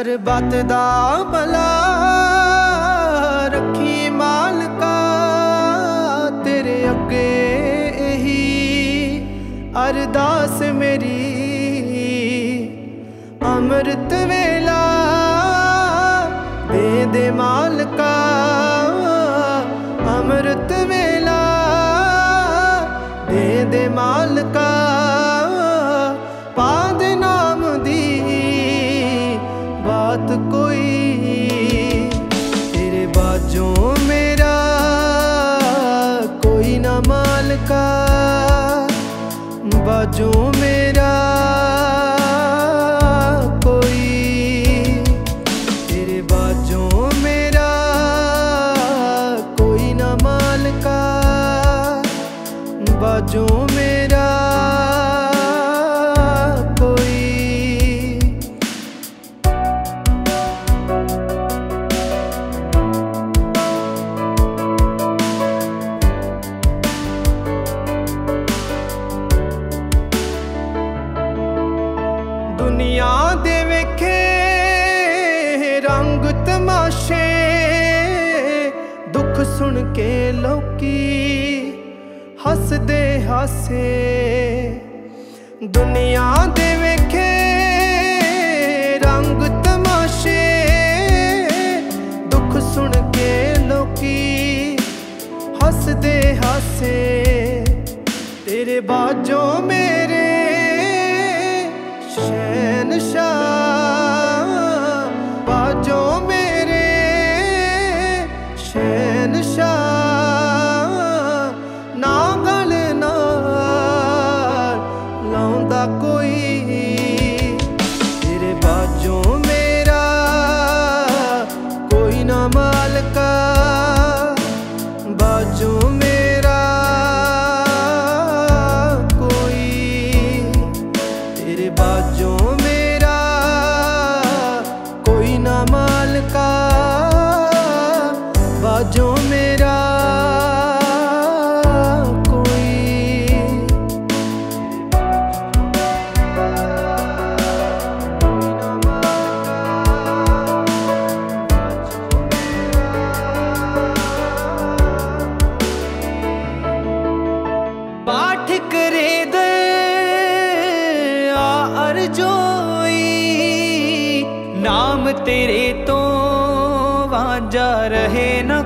हर बात दा भला रखी मालका, तेरे अगे यही अरदास मेरी। अमृत वेला दे दे मालका, अमृत वेला दे दे मालका। पाद नाम दी बात कोई, तेरे बाजों मेरा कोई ना मालका, बाजों मेरा कोई, तेरे बाजों मेरा कोई ना मालका, बाजों मेरा कोई। दुनिया दे वेखे रंग तमाशे, दुख सुन के लोकी हसदे हासे। दुनिया दे वेखे रंग तमाशे, दुख सुन के लोकी हसदे हासे। तेरे बाजों मेरे शहनशाह, बाजों मेरे शहनशाह। ना गल नाल लाउंदा कोई, तेरे बाजों मेरा कोई ना मालका, बाजों मेरा कोई, तेरे बाजों मेरा कोई ना मालका, बाजों मेरा पाठ करे दे अर्जोई। नाम तेरे तो वांझा रहे ना